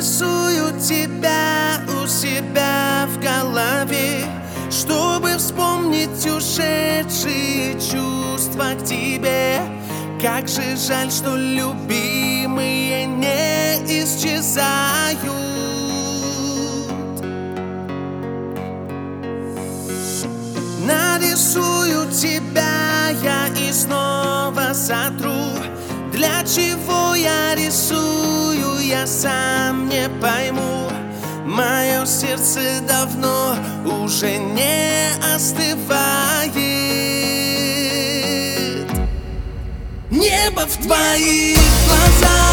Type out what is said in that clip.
Нарисую тебя у себя в голове, чтобы вспомнить ушедшие чувства к тебе. Как же жаль, что любимые не исчезают. Нарисую тебя я и снова сотру. Для чего я рисую, я сам не пойму. Мое сердце давно уже не остывает. Небо в твоих глазах.